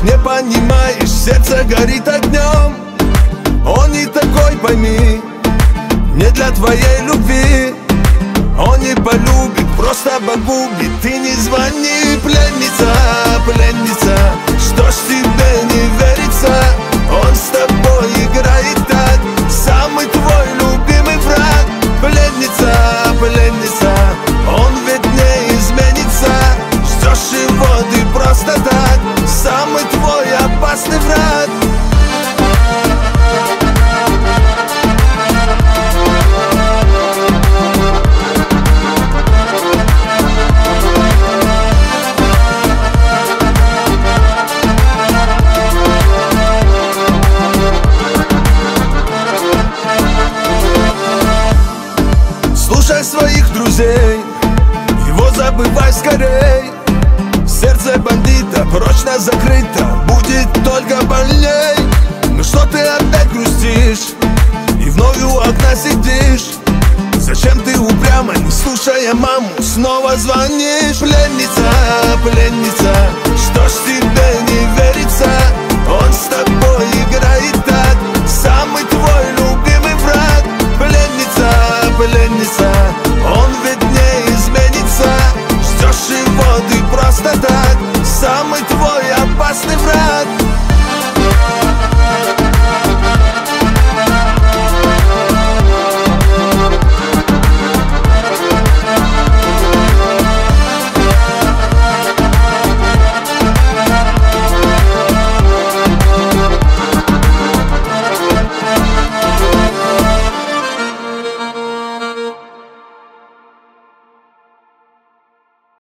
не понимаешь, сердце горит огнем. Он не такой, пойми, не для твоей любви. Он не полюбит, просто погубит. Ты не звони, пленница, пленница. Что ж тебе не верится? Он с тобой играет так, самый твой любимый враг. Пленница, пленница, он ведь не изменится. Ждешь его ты просто так, самый твой опасный враг. Слушай своих друзей, его забывай скорей. Сердце бандита прочно закрыто, будет только больней. Ну что ты опять грустишь и вновь у окна сидишь? Зачем ты упрямо, не слушая маму, снова звонишь? Пленница, пленница, что ж тебе не верится? Он с тобой играет так, самый твой любимый враг. Пленница, пленница, он ведь не изменится. Ждешь его ты просто так, самый твой опасный враг.